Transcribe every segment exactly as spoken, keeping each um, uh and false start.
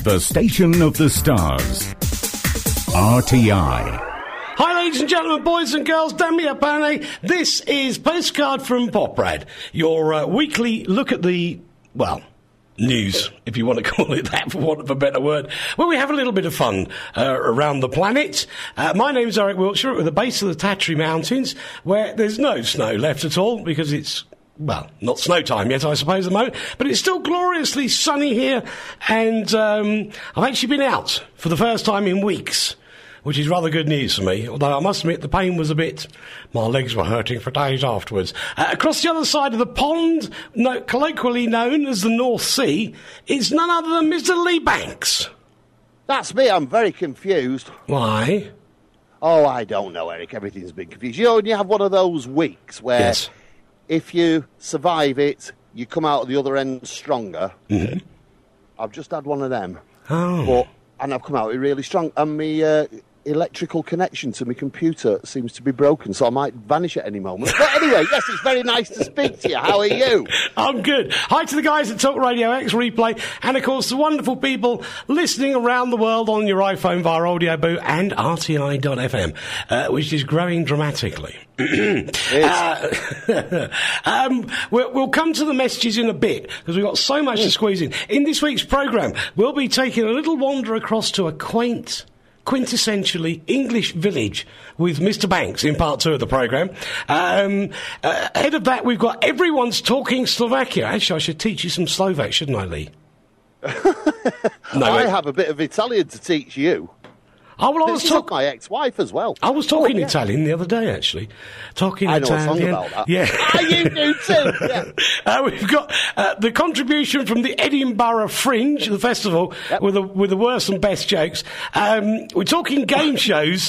The station of the stars. R T I. Hi, ladies and gentlemen, boys and girls, Dammi Apane. This is Postcard from Poprad, your uh, weekly look at the, well, news, if you want to call it that, for want of a better word, where we have a little bit of fun uh, around the planet. Uh, my name's Eric Wiltshire, at the base of the Tatry Mountains, where there's no snow left at all, because it's, well, not snow time yet, I suppose, at the moment, but it's still gloriously sunny here, and um, I've actually been out for the first time in weeks, which is rather good news for me, although I must admit the pain was a bit... My legs were hurting for days afterwards. Uh, across the other side of the pond, no, colloquially known as the North Sea, is none other than Mister Lee Banks. That's me, I'm very confused. Why? Oh, I don't know, Eric, everything's been confused. You know, when you have one of those weeks where Yes. if you survive it, you come out of the other end stronger. Mm-hmm. I've just had one of them. Oh. But, and I've come out really strong, and me... Uh, electrical connection to my computer seems to be broken, so I might vanish at any moment. But anyway, yes, it's very nice to speak to you. How are you? I'm good. Hi to the guys at Talk Radio X Replay, and of course the wonderful people listening around the world on your iPhone via Audio Boo and R T I dot F M, uh, which is growing dramatically. uh, um, we'll, we'll come to the messages in a bit, because we've got so much to squeeze in. In this week's programme, we'll be taking a little wander across to a quaint... quintessentially English village with Mister Banks in part two of the programme. Um, uh, ahead of that, we've got Everyone's Talking Slovakia. Actually, I should teach you some Slovak, shouldn't I, Lee? no, I wait. have a bit of Italian to teach you. Oh, well, I was This is talking... my ex-wife as well. I was talking Oh, yeah. Italian the other day, actually. Talking I know a Italian. song about that. Yeah. Ah, you do too. Yeah. Uh, we've got uh, the contribution from the Edinburgh Fringe, the festival, Yep. with the with the worst and best jokes. Um, we're talking game shows.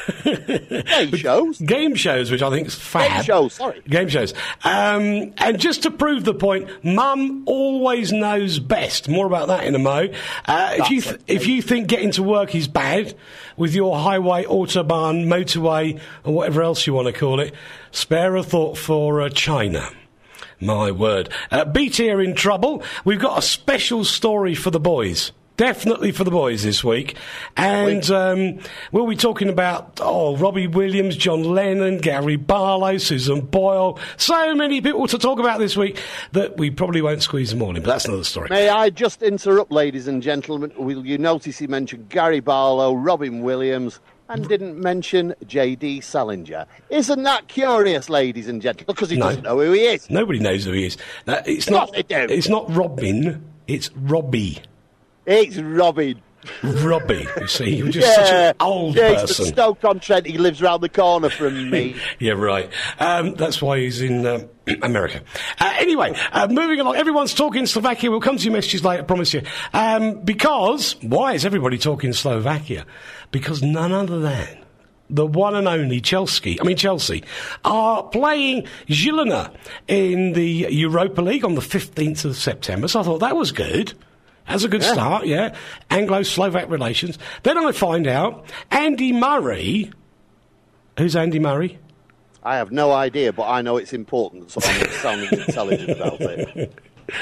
Game shows? Game shows, which I think is fab. Game shows, sorry. Game shows. Um, and just to prove the point, Mum always knows best. More about that in a mo. Uh, if you th- it. if you think getting to work is bad, with your highway, autobahn, motorway, or whatever else you want to call it, spare a thought for uh, China. My word. Uh, B T are in trouble. We've got a special story for the boys. Definitely for the boys this week. And um, we'll be talking about, oh, Robbie Williams, John Lennon, Gary Barlow, Susan Boyle. So many people to talk about this week that we probably won't squeeze them all in, but that's another story. May I just interrupt, ladies and gentlemen? Will you notice he mentioned Gary Barlow, Robin Williams, and didn't mention J D Salinger? Isn't that curious, ladies and gentlemen? Because he No. doesn't know who he is. Nobody knows who he is. Uh, it's Of course not. they do. It's not Robin. It's Robbie. It's Robin. Robbie. You see, you're just such an old yeah, he's person. from Stoke-on-Trent. He lives round the corner from me. Yeah, right. Um, that's why he's in um, America. Uh, anyway, uh, moving along. Everyone's talking Slovakia. We'll come to your messages later, I promise you. Um, because, why is everybody talking Slovakia? Because none other than the one and only Chelsea, I mean Chelsea, are playing Girona in the Europa League on the fifteenth of September. So I thought that was good. That's a good Yeah. start, yeah. Anglo-Slovak relations. Then I find out Andy Murray... Who's Andy Murray? I have no idea, but I know it's important, so I'm sounding intelligent about it.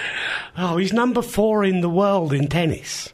Oh, he's number four in the world in tennis.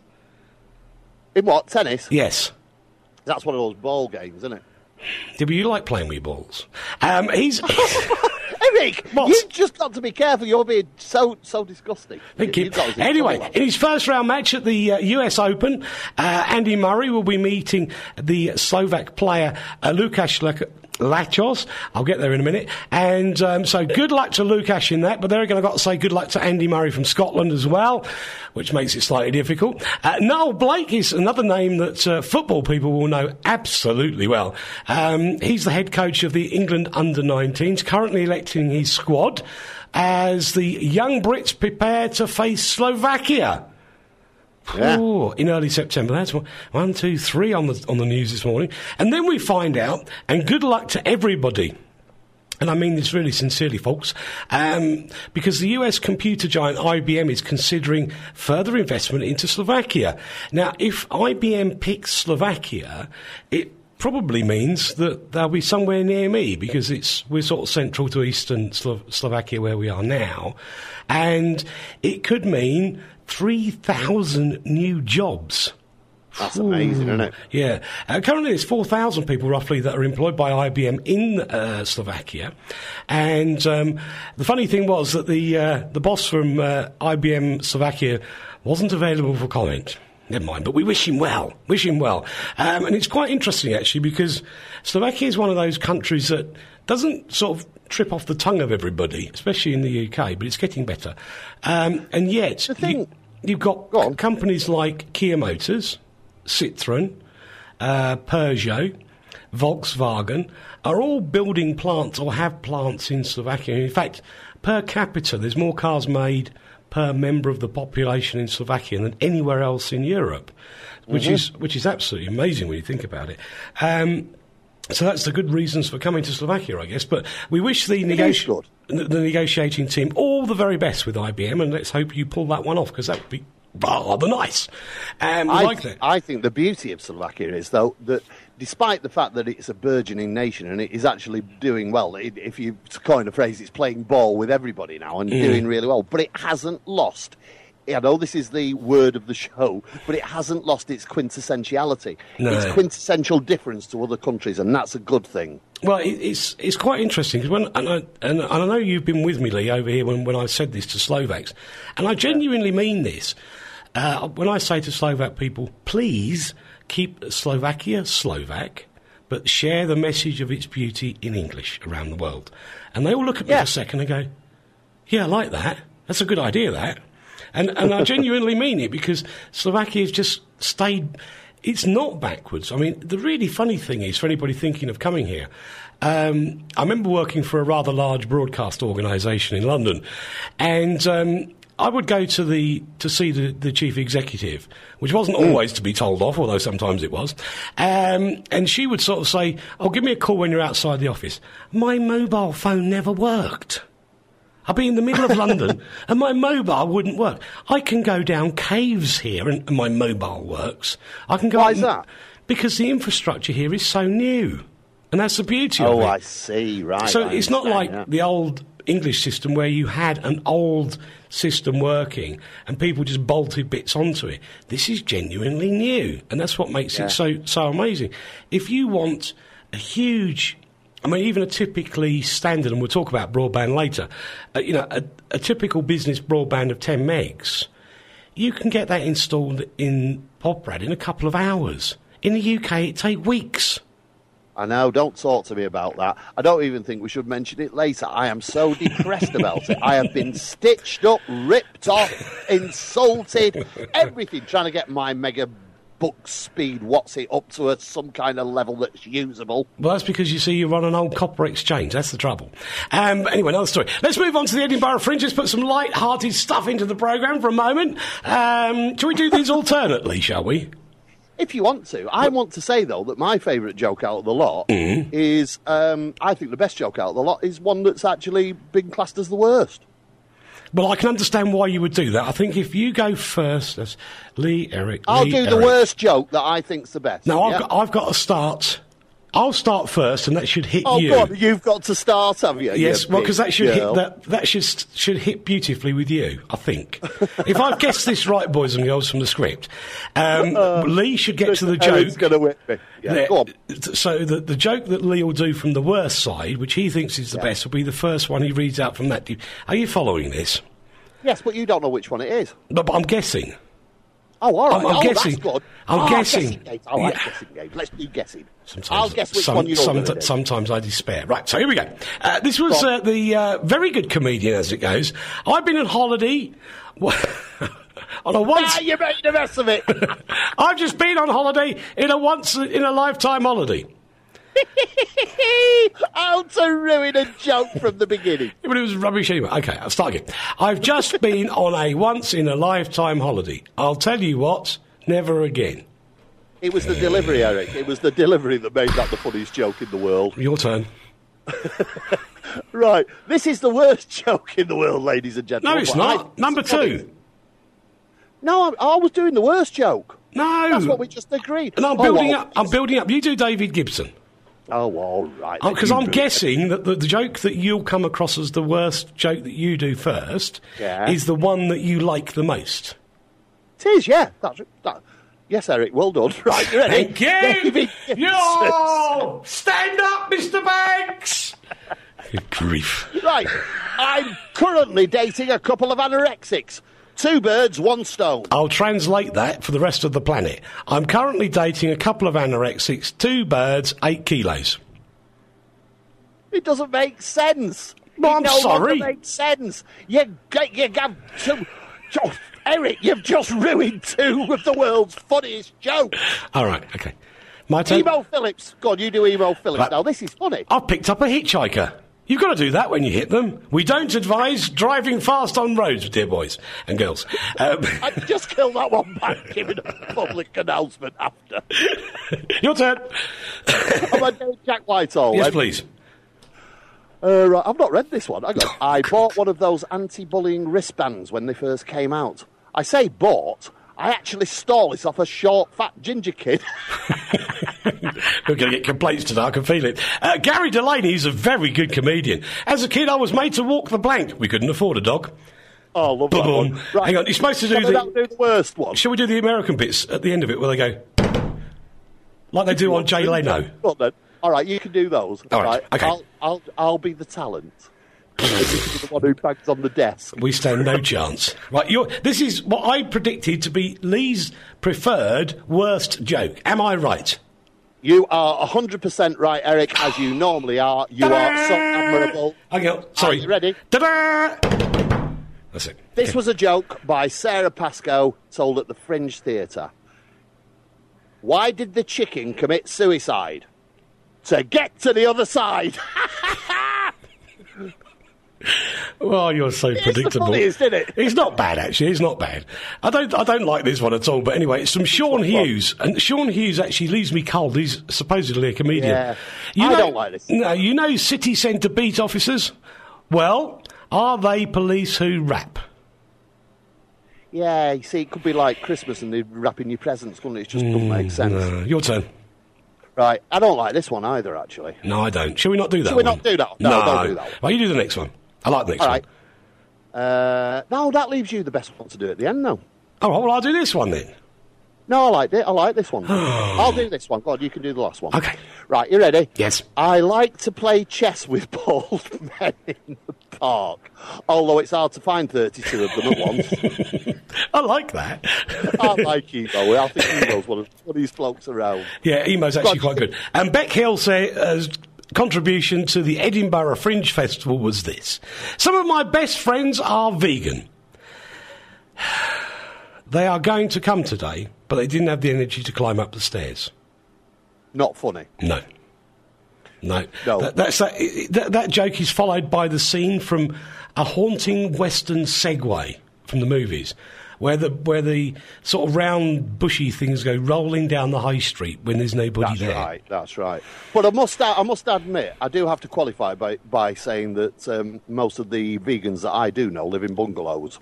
In what? Tennis? Yes. That's one of those ball games, isn't it? Do you like playing with balls? Um, he's... Eric, What? you've just got to be careful. You're being so so disgusting. Thank You- you. you've got to be Anyway, careful. in his first round match at the uh, U S Open, uh, Andy Murray will be meeting the Slovak player uh, Lukáš Lak- Lachos. I'll get there in a minute. And um, so good luck to Lukáš in that, but they're going to got to say good luck to Andy Murray from Scotland as well, which makes it slightly difficult. Uh, Noel Blake is another name that uh, football people will know absolutely well. Um, he's the head coach of the England under nineteens, currently electing his squad as the young Brits prepare to face Slovakia. Yeah. Ooh, in early September. That's one, one, two, three on the on the news this morning. And then we find out, and good luck to everybody, and I mean this really sincerely, folks, um, because the U S computer giant I B M is considering further investment into Slovakia. Now, if I B M picks Slovakia, it probably means that they'll be somewhere near me, because it's we're sort of central to eastern Slo- Slovakia where we are now, and it could mean three thousand new jobs. That's amazing, isn't it? Yeah. Uh, currently, there's four thousand people, roughly, that are employed by I B M in uh, Slovakia. And um, the funny thing was that the uh, the boss from uh, I B M Slovakia wasn't available for comment. Never mind, but we wish him well. Wish him well. Um, and it's quite interesting, actually, because Slovakia is one of those countries that doesn't sort of trip off the tongue of everybody, especially in the U K, but it's getting better. Um, and yet, The thing- you, you've got Go on. companies like Kia Motors, Citroën, uh, Peugeot, Volkswagen are all building plants or have plants in Slovakia. In fact, per capita, there's more cars made per member of the population in Slovakia than anywhere else in Europe, which Mm-hmm. is which is absolutely amazing when you think about it. Um, so that's the good reasons for coming to Slovakia, I guess. But we wish the, is negoti- good. the, the negotiating team all the very best with I B M, and let's hope you pull that one off, because that would be rather nice. Um, we I, like th- that. I think the beauty of Slovakia is, though, that despite the fact that it's a burgeoning nation and it is actually doing well, it, if you coin a phrase, it's playing ball with everybody now and Mm. doing really well, but it hasn't lost. I know this is the word of the show, but it hasn't lost its quintessentiality, No. its quintessential difference to other countries, and that's a good thing. Well, it, it's it's quite interesting because when and I, and I know you've been with me, Lee, over here when, when I said this to Slovaks, and I genuinely mean this. Uh, when I say to Slovak people, please keep Slovakia Slovak, but share the message of its beauty in English around the world, and they all look at me Yeah. for a second and go, "Yeah, I like that. That's a good idea, that." And and I genuinely mean it, because Slovakia has just stayed. It's not backwards. I mean, the really funny thing is, for anybody thinking of coming here, um, I remember working for a rather large broadcast organisation in London, and um, I would go to the to see the, the chief executive, which wasn't always to be told off, although sometimes it was. Um, and she would sort of say, "Oh, give me a call when you're outside the office." My mobile phone never worked. I'd be in the middle of London and my mobile wouldn't work. I can go down caves here and, and my mobile works. I can go. Why up is and- that? Because the infrastructure here is so new, and that's the beauty of Oh, it. I see, right. So I it's not like understand, the old English system where you had an old system working and people just bolted bits onto it. This is genuinely new, and that's what makes Yeah. it so so amazing. If you want a huge, I mean, even a typically standard, and we'll talk about broadband later, uh, you know, a, a typical business broadband of ten megs, you can get that installed in Poprad in a couple of hours. In the U K, it take weeks. I know, don't talk to me about that. I don't even think we should mention it later. I am so depressed about it. I have been stitched up, ripped off, insulted, everything, trying to get my mega book speed, what's it, up to a, some kind of level that's usable. Well, that's because you see you're on an old copper exchange. That's the trouble. Um, anyway, another story. Let's move on to the Edinburgh Fringe. Let's put some light-hearted stuff into the programme for a moment. Um, shall we do these alternately, shall we? If you want to. I want to say, though, that my favourite joke out of the lot is, um, I think the best joke out of the lot is one that's actually been classed as the worst. Well, I can understand why you would do that. I think if you go first, that's Lee, Eric, I'll Lee, do the Eric. worst joke that I think's the best. Now, I've, yeah? got, I've got to start. I'll start first, and that should hit Oh, you. God, you've got to start, have you? Yes, you well, big because that should girl? hit that that should should hit beautifully with you, I think. If I've guessed this right, boys and girls, from the script, um, Lee should get to the Erin's joke. going to whip me. Yeah, there- go on. So the the joke that Lee will do from the worst side, which he thinks is the Yeah. best, will be the first one he reads out from that. Are you following this? Yes, but you don't know which one it is. But, but I'm guessing. Oh, all right. I'm- I'm oh, guessing. That's good. I'm oh, guessing. games. I like Yeah. guessing games. Let's do guessing. Sometimes, I'll guess which some- one you're some- going to do. Sometimes I despair. Right, so here we go. Uh, this was Go uh, on. the uh, very good comedian, as it goes. I've been on holiday. on a once. Ah, you made the mess of it. I've just been on holiday in a once in a lifetime holiday. How to ruin a joke from the beginning. Yeah, but it was rubbish anyway. Okay, I'll start again. I've just been on a once in a lifetime holiday. I'll tell you what, never again. It was the delivery, Eric. It was the delivery that made that the funniest joke in the world. Your turn. Right. This is the worst joke in the world, ladies and No, gentlemen. it's but I- not. Number two. No, I, I was doing the worst joke. No. That's what we just agreed. And I'm Oh, building well, up. I'm building up. You do David Gibson. Oh, all right. Because You I'm do it. guessing that the, the joke that you'll come across as the worst joke that you do first Yeah. is the one that you like the most. It is, yeah. That's that. Yes, Eric, well done. Right, you ready? Thank you! Yo! Stand up, Mister Banks! Good grief. Right, I'm currently dating a couple of anorexics. Two birds, one stone. I'll translate that for the rest of the planet. I'm currently dating a couple of anorexics, two birds, eight kilos. It doesn't make sense. Well, it I'm no sorry. It makes sense. You, you have two... Oh, Eric, you've just ruined two of the world's funniest jokes. All right, okay. My turn. Emo Phillips. God, you do Emo Phillips Right. now. This is funny. I've picked up a hitchhiker. You've got to do that when you hit them. We don't advise driving fast on roads, dear boys and girls. Um, I just killed that one by giving a public announcement after. your turn. Am I doing Jack Whitehall? Yes, then? please. Uh, right, I've not read this one. Hang on. I bought one of those anti-bullying wristbands when they first came out. I say bought. I actually stole this off a short, fat ginger kid. We're going to get complaints today, I can feel it. Uh, Gary Delaney is a very good comedian. As a kid, I was made to walk the plank. We couldn't afford a dog. Oh, love that Boom. one. Right. Hang on, you're supposed to do Shall the... I do the worst one? Shall we do the American bits at the end of it where they go... Like they do on Jay Leno? Well, then. All right, you can do those. All right, okay. I'll, I'll, I'll be the talent. You can be the one who bangs on the desk. We stand no chance. Right, you're, this is what I predicted to be Lee's preferred worst joke. Am I right? You are one hundred percent right, Eric, as you normally are. You Ta-da! are so admirable. Hang on, sorry. Are you ready? Ta-da! That's it. This Okay. was a joke by Sarah Pascoe, told at the Fringe Theatre. Why did the chicken commit suicide? To get to the other side. Oh, you're so It's predictable. the funniest, isn't it? It's not bad, actually. It's not bad. I don't. I don't like this one at all. But anyway, it's from Sean Hughes, and Sean Hughes actually leaves me cold. He's supposedly a comedian. Yeah. You I know, don't like this. No, you know, city centre beat officers. Well, are they police who rap? Yeah, you see, it could be like Christmas and they're wrapping your presents, couldn't it? It just doesn't make sense. No, your turn. Right, I don't like this one either, actually. No, I don't. Shall we not do that? Shall we one? not do that? No, don't do that one. Well, you do the next one. I like the next All one. right. Uh, no, that leaves you the best one to do at the end, though. All right, well, I'll do this one then. No, I like it. I like this one. I'll do this one. God, you can do the last one. Okay. Right, you ready? Yes. I like to play chess with bald men in the park, although it's hard to find thirty-two of them at once. I like that. I like Emo. I think Emo's one of the funniest blokes around. Yeah, Emo's actually God. quite good. And Beck Hill says... contribution to the Edinburgh Fringe Festival was this. Some of my best friends are vegan. They are going to come today, but they didn't have the energy to climb up the stairs. Not funny. No. No. No. That, that's that, that, that joke is followed by the scene from a haunting Western segue from the movies, where the where the sort of round bushy things go rolling down the high street when there's nobody That's there. right. That's right. But I must I must admit, I do have to qualify by by saying that um, most of the vegans that I do know live in bungalows.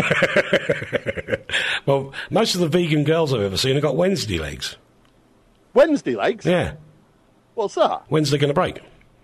Well, most of the vegan girls I've ever seen have got Wednesday legs. Wednesday legs. Yeah. What's that? When's they going to break?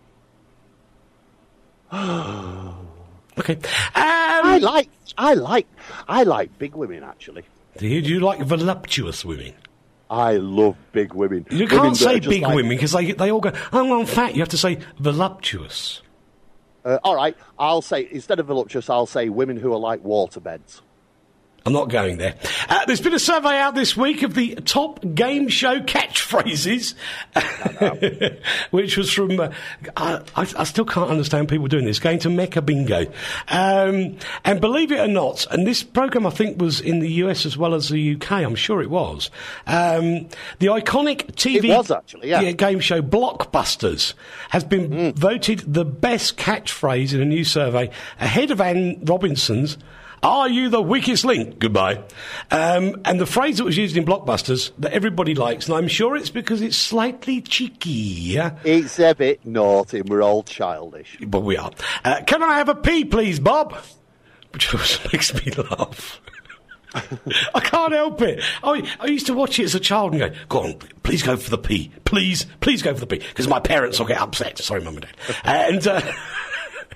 Okay. Um, I like I like I like big women actually. do you, do you like voluptuous women? I love big women. You Women can't that are say just big like- women because they, they all go, oh, I'm fat. You have to say voluptuous. Uh, all right, I'll say instead of voluptuous, I'll say women who are like waterbeds. I'm not going there. Uh, there's been a survey out this week of the top game show catchphrases, which was from, uh, I, I, I still can't understand people doing this, going to Mecca Bingo. Um, and believe it or not, and this programme I think was in the U S as well as the U K, I'm sure it was, um, the iconic T V It was actually, yeah. game show Blockbusters has been Mm. voted the best catchphrase in a new survey, ahead of Anne Robinson's "Are you the weakest link?" Goodbye. Um, and the phrase that was used in Blockbusters that everybody likes, and I'm sure it's because it's slightly cheeky, yeah? It's a bit naughty. We're all childish. But we are. Uh, can I have a pee, please, Bob? Which always makes me laugh. I can't help it. I, I used to watch it as a child and go, go on, please go for the pee. Please, please go for the pee. Because my parents will get upset. Sorry, Mum and Dad. And... Uh,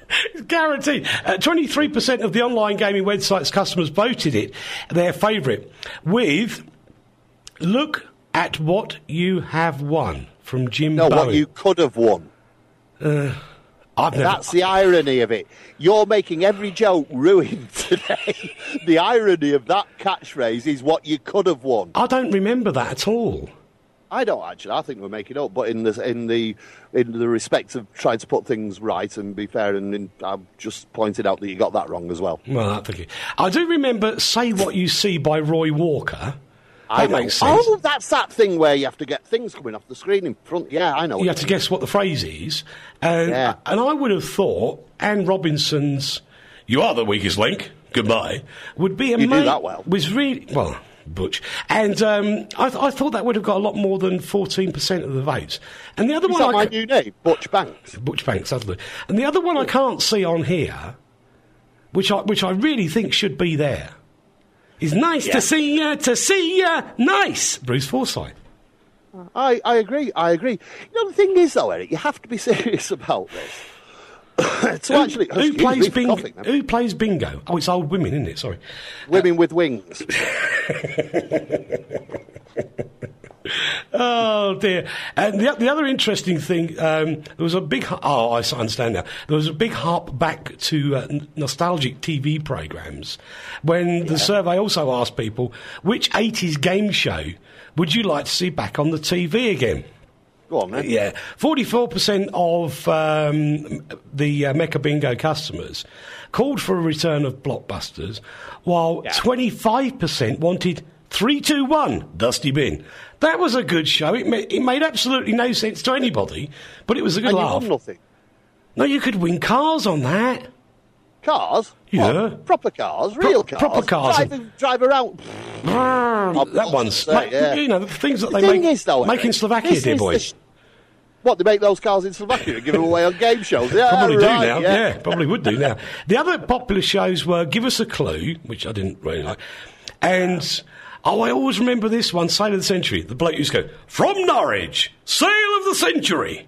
It's guaranteed. Uh, twenty-three percent of the online gaming websites customers voted it their favourite, with "Look at what you have won" from Jim No, Bowen. what you could have won. Uh, I've never... That's the irony of it. You're making every joke ruined today. The irony of that catchphrase is what you could have won. I don't remember that at all. I don't actually. I think we're making it up, but in the in the in the respect of trying to put things right and be fair, and in, I've just pointed out that you got that wrong as well. Well, thank you. I do remember "Say What You See" by Roy Walker. I That know. makes sense. Oh, that's that thing where you have to get things coming off the screen in front. Yeah, I know. You have to guess what the phrase is, and Yeah. and I would have thought Anne Robinson's "You Are the Weakest Link, Goodbye" would be a You do mate- that well. Was really well. Butch. And um, I, th- I thought that would have got a lot more than fourteen percent of the votes. And the other Is one, that I my c- new name? Butch Banks. Butch Banks, absolutely. And the other one I can't see on here, which I which I really think should be there, is "Nice Yeah. to see ya, to see ya, nice." Bruce Forsyth. I, I agree. I agree. You know, the thing is, though, Eric, you have to be serious about this. to Who, actually, who excuse plays me for bingo? coughing, man. Who plays bingo? Oh, it's old women, isn't it? Sorry. Women with wings. Oh dear! And the, the other interesting thing, um, there was a big. Oh, I s- understand now. There was a big harp back to uh, n- nostalgic T V programs when the survey also asked people which eighties game show would you like to see back on the T V again. Go on, then. Yeah, forty-four percent of um, the uh, Mecca Bingo customers called for a return of blockbusters, while twenty-five percent wanted three two one Dusty Bin. That was a good show. It, ma- it made absolutely no sense to anybody, but it was a good And you laugh. won nothing. No, you could win cars on that. Cars? Yeah. What? Proper cars? Real cars? proper cars. Drive, drive around. that one's, say, like, yeah. you know, the things that The they thing make, is, though, make in Eric, Slovakia, this dear is boy. the sh- What, they make those cars in Slovakia and give them away on game shows? Yeah, Probably right, do now, yeah. yeah. Probably would do now. The other popular shows were Give Us a Clue, which I didn't really like, and, oh, I always remember this one, Sale of the Century. The bloke used to go, "From Norwich, Sale of the Century."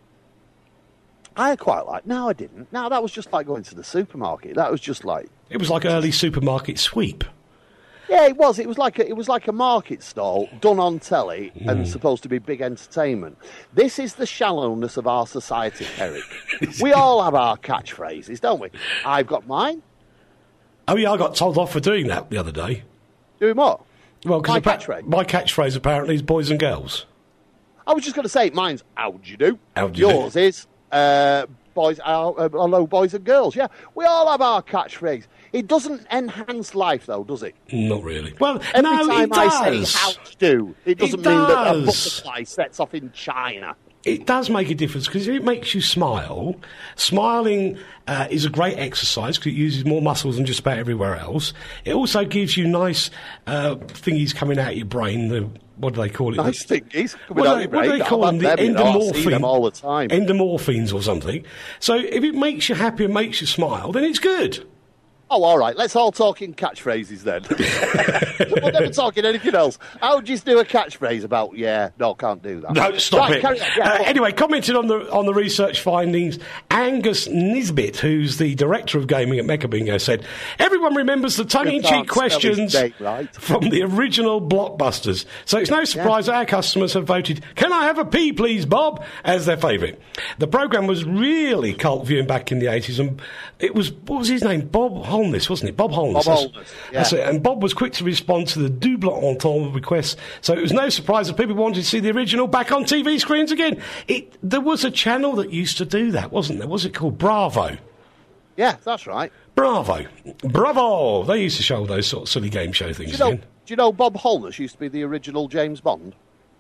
I quite like. No, I didn't. No, that was just like going to the supermarket. That was just like. It was like early supermarket sweep. Yeah, it was. It was like a, it was like a market stall done on telly Mm. and supposed to be big entertainment. This is the shallowness of our society, Eric. We all have our catchphrases, don't we? I've got mine. Oh, yeah, I got told off for doing that the other day. Doing what? Well, because My catchphrase? my catchphrase apparently is boys and girls. I was just going to say mine's "How'd you do?" How'd you do? Yours is uh, "boys, uh, uh, hello, boys and girls." Yeah, we all have our catchphrase. It doesn't enhance life, though, does it? Not really. Well, Every no, time it I does. say "how'd you do," it doesn't It mean that a does. butterfly sets off in China. It does make a difference because if it makes you smile, smiling uh, is a great exercise because it uses more muscles than just about everywhere else. It also gives you nice uh, thingies coming out of your brain. The, what do they call it? Nice thingies coming What, out do they, your what do brain. they call I've them? The had them, you know, I see endorphin. them all the time. Endorphins or something. So if it makes you happy and makes you smile, then it's good. Oh, all right. Let's all talk in catchphrases then. We'll never talk in anything else. How would you do a catchphrase about? Yeah, no, can't do that. No, stop Right, it. carry on. Yeah, Uh, go on. anyway, commented on the on the research findings, Angus Nisbet, who's the director of gaming at Mecca Bingo, said everyone remembers the tongue-in-cheek can't spell his questions name right. from the original blockbusters. So it's no surprise that our customers have voted, "Can I have a pea, please, Bob?" as their favourite. The programme was really cult viewing back in the eighties, and it was, what was his name? Bob Holness, wasn't it? Bob Holness. Bob That's- Holness, yeah. That's it. And Bob was quick to respond to the double entendre requests, so it was no surprise that people wanted to see the original back on T V screens again. It, there was a channel that used to do that, wasn't there? Was it called Bravo? Yeah, that's right. Bravo. Bravo! They used to show those sort of silly game show things Do you know? again. Do you know Bob Holness used to be the original James Bond?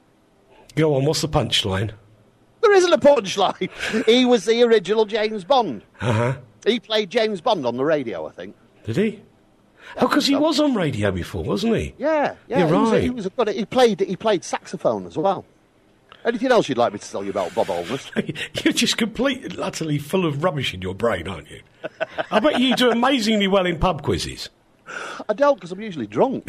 Go on, what's the punchline? There isn't a punchline. He was the original James Bond. Uh-huh. He played James Bond on the radio, I think. Did he? Oh, because he was on radio before, wasn't he? Yeah, yeah. You're he was a- right. he was a good. He played. He played saxophone as well. Anything else you'd like me to tell you about Bob Holness? You're just completely, utterly full of rubbish in your brain, aren't you? I bet you do amazingly well in pub quizzes. I don't, because I'm usually drunk.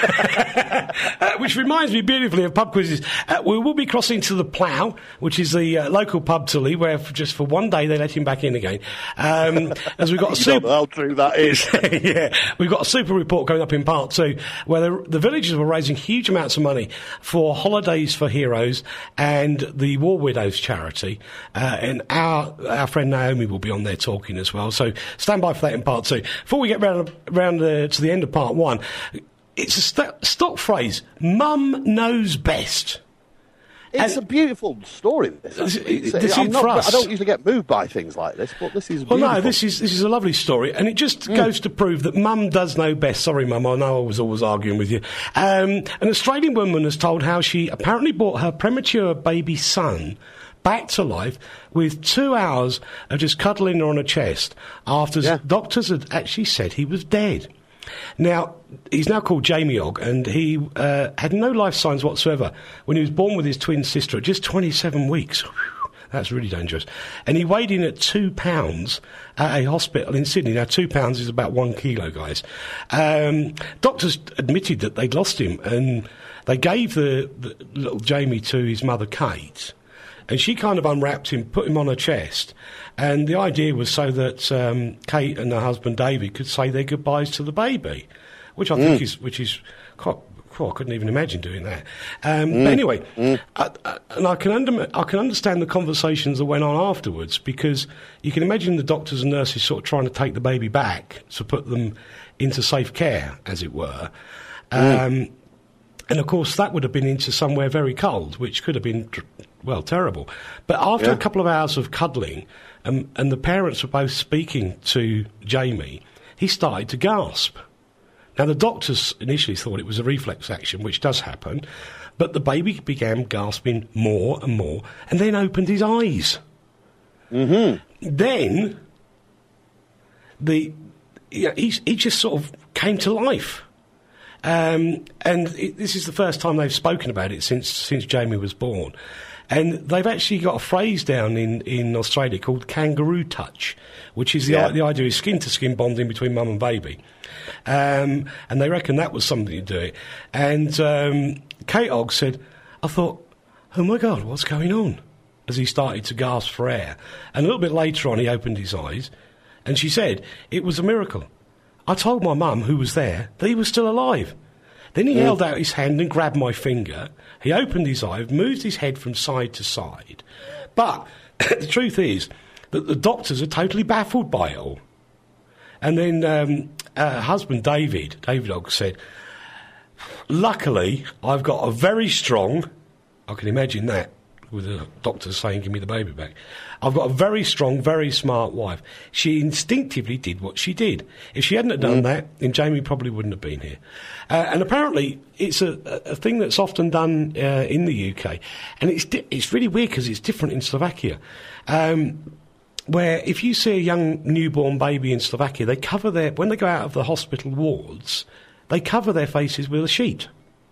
uh, which reminds me beautifully of pub quizzes. Uh, we will be crossing to the Plough, which is the uh, local pub to Lee, where for just for one day they let him back in again. Um, as we've got a you super, don't know how true that is. yeah, we've got a super report coming up in part two, where the, the villagers were raising huge amounts of money for Holidays for Heroes and the War Widows charity. Uh, and our our friend Naomi will be on there talking as well. So stand by for that in part two. Before we get round round the to the end of part one, it's a st- stock phrase, mum knows best. It's And a beautiful story. This, This- It's- this I'm is not- for us. I don't usually get moved by things like this, but this is Well, beautiful. no, this is this is a lovely story, and it just goes to prove that mum does know best. Sorry, mum, I know I was always arguing with you. Um, an Australian woman has told how she apparently brought her premature baby son back to life with two hours of just cuddling her on her chest after Yeah. doctors had actually said he was dead. Now, he's now called Jamie Ogg, and he uh, had no life signs whatsoever when he was born with his twin sister at just twenty-seven weeks. Whew, that's really dangerous. And he weighed in at two pounds at a hospital in Sydney. Now, two pounds is about one kilo, guys. Um, doctors admitted that they'd lost him, and they gave the, the little Jamie to his mother, Kate. And she kind of unwrapped him, put him on her chest. And the idea was so that um, Kate and her husband David could say their goodbyes to the baby, which I think is, which is quite, quite, I couldn't even imagine doing that. Um, But anyway, I, I, and I can, under, I can understand the conversations that went on afterwards, because you can imagine the doctors and nurses sort of trying to take the baby back to put them into safe care, as it were. Um, And, of course, that would have been into somewhere very cold, which could have been, well, terrible. But after Yeah. a couple of hours of cuddling, um, and the parents were both speaking to Jamie, he started to gasp. Now, the doctors initially thought it was a reflex action, which does happen, but the baby began gasping more and more, and then opened his eyes. Mm-hmm. Then, the yeah, he, he just sort of came to life. Um, and it, this is the first time they've spoken about it since since Jamie was born. And they've actually got a phrase down in, in Australia called kangaroo touch, which is the, Yeah. the idea is skin-to-skin bonding between mum and baby. Um, and they reckon that was something to do it. And um, Kate Ogg said, I thought, oh my God, what's going on? As he started to gasp for air. And a little bit later on, he opened his eyes, and she said, it was a miracle. I told my mum, who was there, that he was still alive. Then he Mm. held out his hand and grabbed my finger. He opened his eye, moved his head from side to side. But the truth is that the doctors are totally baffled by it all. And then um, her husband, David, David Ogg, said, luckily, I've got a very strong, I can imagine that, with the doctor saying, give me the baby back. I've got a very strong, very smart wife. She instinctively did what she did. If she hadn't have done that, then Jamie probably wouldn't have been here. Uh, and apparently, it's a, a thing that's often done uh, in the U K. And it's di- it's really weird because it's different in Slovakia. Um, where if you see a young newborn baby in Slovakia, they cover their, when they go out of the hospital wards, they cover their faces with a sheet.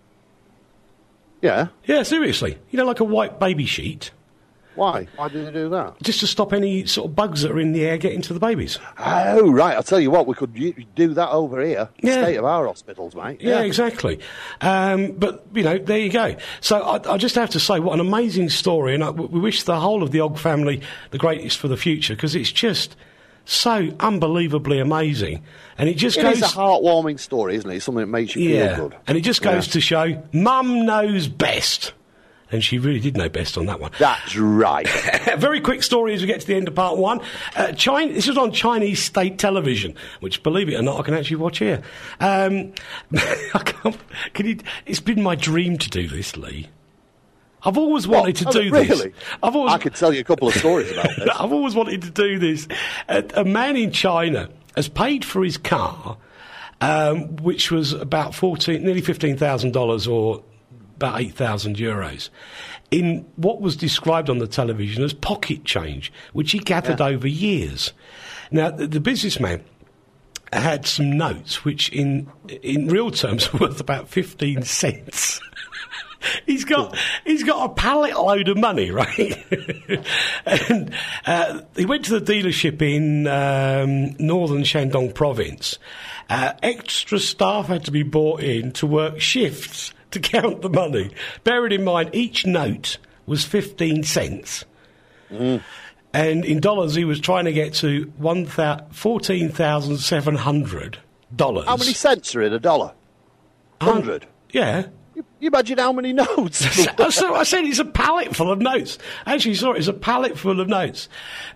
Yeah. Yeah, seriously. You know, like a white baby sheet. Why? Why did they do that? Just to stop any sort of bugs that are in the air getting to the babies. Oh, right. I'll tell you what, we could u- do that over here. Yeah. State of our hospitals, mate. Yeah, exactly. Um, but, you know, there you go. So I, I just have to say, what an amazing story. And I, we wish the whole of the Ogg family the greatest for the future, because it's just so unbelievably amazing. And it just It goes... is a heartwarming story, isn't it? It's something that makes you yeah. feel good. And it just goes Yeah. to show, Mum knows best. And she really did know best on that one. That's right. A very quick story as we get to the end of part one. Uh, China, this was on Chinese state television, which, believe it or not, I can actually watch here. Um, I can't, can you, it's been my dream to do this, Lee. I've always wanted to Oh, do really? this. I've always, I could tell you a couple of stories about this. I've always wanted to do this. A, a man in China has paid for his car, um, which was about fourteen, nearly fifteen thousand dollars, or about eight thousand euros, in what was described on the television as pocket change, which he gathered Yeah. over years. Now, the, the businessman had some notes, which in in real terms were worth about fifteen cents. He's got he's got a pallet load of money, right? And uh, he went to the dealership in um, northern Shandong province, Uh, extra staff had to be brought in to work shifts to count the money. Bearing in mind, each note was fifteen cents. Mm. And in dollars, he was trying to get to fourteen thousand seven hundred dollars. How many cents are in a dollar? Hundred. Um, yeah. You, you imagine how many notes? So I said it's a pallet full of notes. Actually, sorry, it's a pallet full of notes.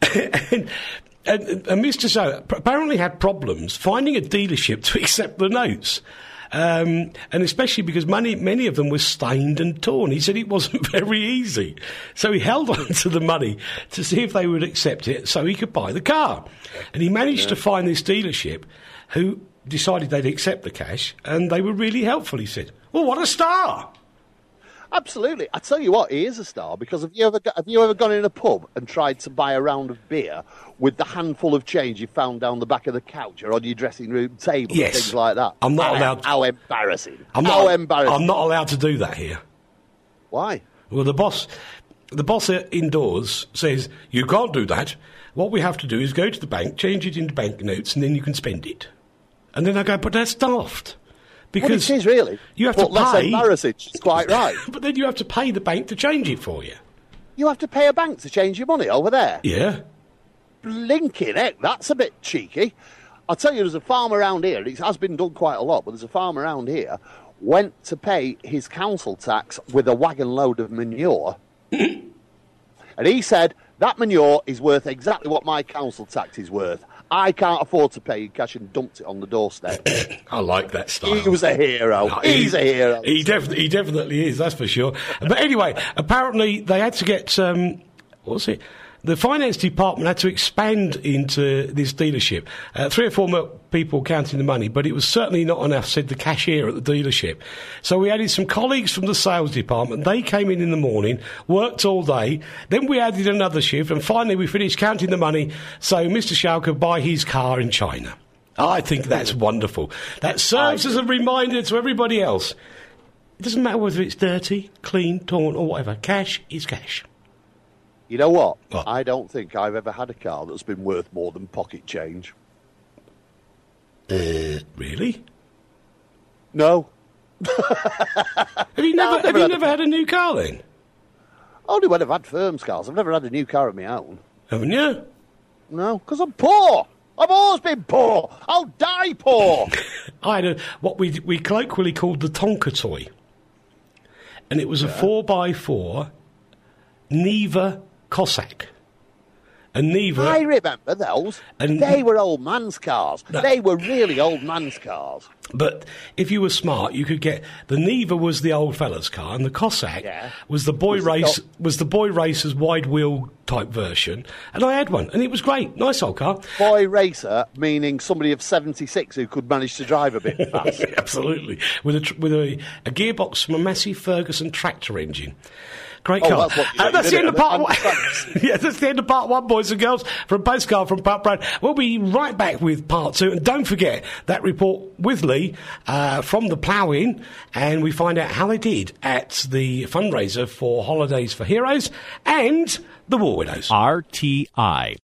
and, and, and Mister So apparently had problems finding a dealership to accept the notes. Um, and especially because many, many of them were stained and torn. He said it wasn't very easy. So he held on to the money to see if they would accept it so he could buy the car. And he managed yeah. to find this dealership who decided they'd accept the cash, and they were really helpful, he said. Well, what a star! Absolutely. I tell you what, he is a star, because have you ever got, have you ever gone in a pub and tried to buy a round of beer with the handful of change you found down the back of the couch or on your dressing room table yes. and things like that? I'm not how, allowed to... How embarrassing. I'm how not, embarrassing. I'm not allowed to do that here. Why? Well, the boss, the boss indoors says, you can't do that. What we have to do is go to the bank, change it into banknotes, and then you can spend it. And then I go, but that's daft. Because well, it is really. You have but to less pay. embarrassing. It's quite right. But then you have to pay the bank to change it for you. You have to pay a bank to change your money over there? Yeah. Blinking heck, that's a bit cheeky. I'll tell you, there's a farm around here, it has been done quite a lot, but there's a farm around here, went to pay his council tax with a wagon load of manure. And he said, that manure is worth exactly what my council tax is worth. I can't afford to pay in cash, and dumped it on the doorstep. I like that style. He was a hero. No, He's he, a hero. He, def- he definitely is, that's for sure. But anyway, apparently they had to get, um, what was it? The finance department had to expand into this dealership. Uh, three or four more people counting the money, but it was certainly not enough, said the cashier at the dealership. So we added some colleagues from the sales department. They came in in the morning, worked all day. Then we added another shift, and finally we finished counting the money so Mister Shao could buy his car in China. I think that's wonderful. That serves as a reminder to everybody else. It doesn't matter whether it's dirty, clean, torn, or whatever. Cash is cash. You know what? what? I don't think I've ever had a car that's been worth more than pocket change. Uh, really? No. have you never, no, have you never had a new car then? Only when I've had firms cars. I've never had a new car of my own. Haven't you? No, because I'm poor. I've always been poor. I'll die poor. I had a, what we we colloquially called the Tonka toy. And it was yeah. a four by four Niva Cossack. And Niva... I remember those. And they were old man's cars. No. They were really old man's cars. But if you were smart, you could get... The Niva was the old fella's car, and the Cossack yeah. was the boy was race the was the boy racer's wide wheel type version. And I had one, and it was great. Nice old car. Boy racer, meaning somebody of seventy-six who could manage to drive a bit fast. Absolutely. With a, with a, a gearbox from a Massey Ferguson tractor engine. Great oh, car. That's, what you uh, that's the end of part one. one. Yeah, that's the end of part one, boys and girls, from Postcard from Pat Brad. We'll be right back with part two. And don't forget that report with Lee uh, from the Plough-In, and we find out how they did at the fundraiser for Holidays for Heroes and the War Widows. R T I